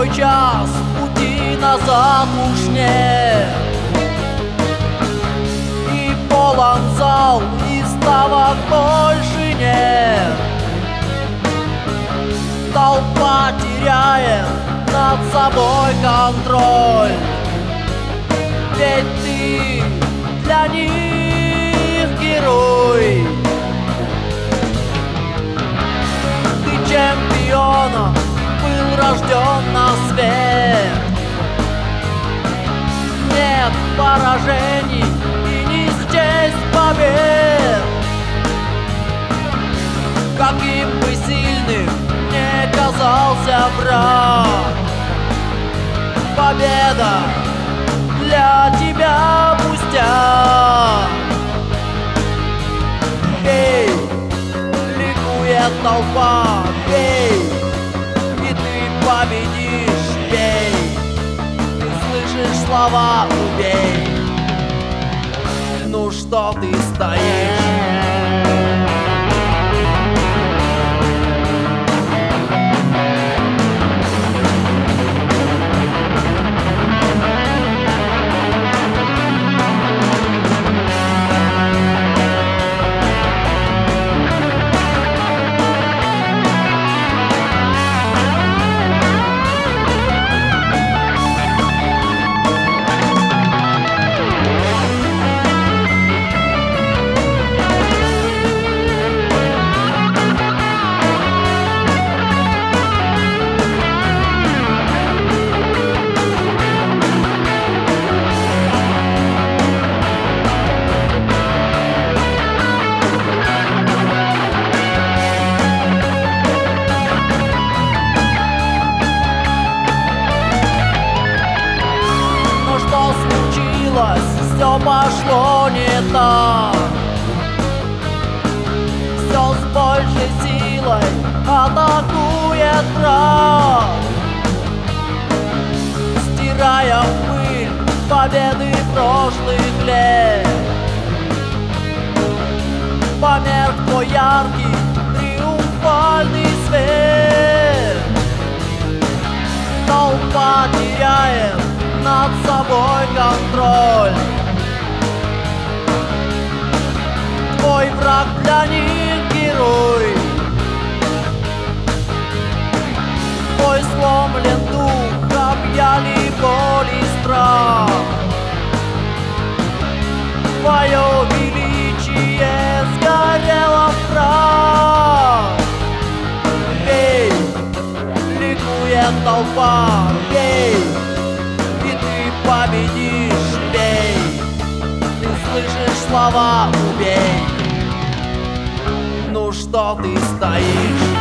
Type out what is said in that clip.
Твой час пути назад уж нет, и полон зал, и ставок больше нет. Толпа теряет над собой контроль, ведь ты для них герой. Ты чемпионом был рожден на свет. Нет поражений и не счесть побед. Каким бы сильным не казался враг, победа для тебя пустяк. Пей, ликует толпа, пей, и ты победишь, пей. Ты слышишь слова «убей». Ну что ты стоишь? Все пошло не так, все с большей силой атакует враг, стирая пыль победы прошлых лет. Померк твой яркий триумфальный свет. Толпа теряет над собой контроль. Твой враг для них герой. Твой сломлен дух, объяли боль и страх. Твое величие сгорело в прах. Пей, ликует толпа, пей, и ты победишь, пей. Ты слышишь слова «убей». Ну что ты стоишь?